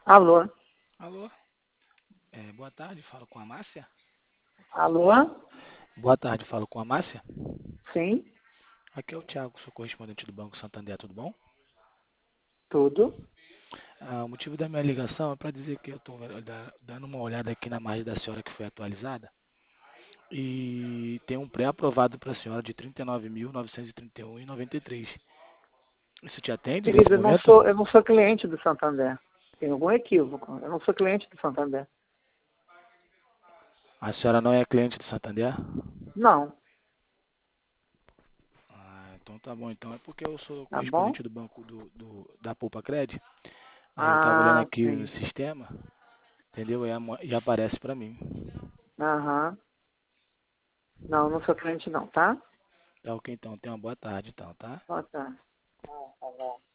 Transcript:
Alô? Alô, boa tarde, falo com a Márcia? Alô? Boa tarde, falo com a Márcia? Sim, Aqui é o Thiago, sou correspondente do Banco Santander, tudo bom? tudo. O motivo da minha ligação é para dizer que eu estou dando uma olhada aqui na margem da senhora que foi atualizada e tem um pré-aprovado para a senhora de R$ 39.931,93. Isso te atende nesse Querido, momento? eu não sou cliente do Santander. Tem algum equívoco. Eu não sou cliente do Santander. A senhora não é cliente do Santander? Não, Então tá bom. Então é porque eu sou tá bom? correspondente do banco da Poupa Cred. Aí eu estava olhando Ah, aqui no sim. sistema, entendeu? E aparece para mim. Aham. Não, não sou cliente não, tá? Tá ok, então. Tenha uma boa tarde, então, tá? Boa tarde. Tá bom.